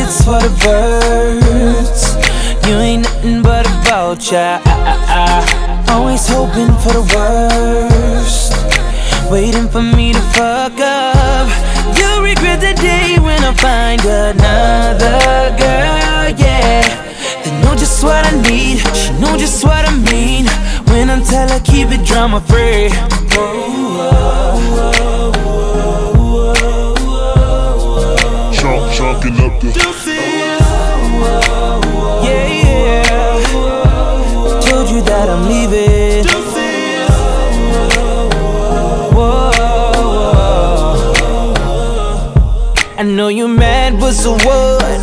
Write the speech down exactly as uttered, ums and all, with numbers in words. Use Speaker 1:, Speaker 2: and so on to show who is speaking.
Speaker 1: it's for the birds. You ain't nothing but a vulture. Always hoping for the worst, waiting for me to fuck up. You'll regret the day when I find another girl, yeah. They know just what I need, she know just what I mean. When I tell her keep it drama free.
Speaker 2: Chalk, chalking up the
Speaker 1: Yeah, yeah. Told you that I'm leaving. Whoa. I know you mad, but so what?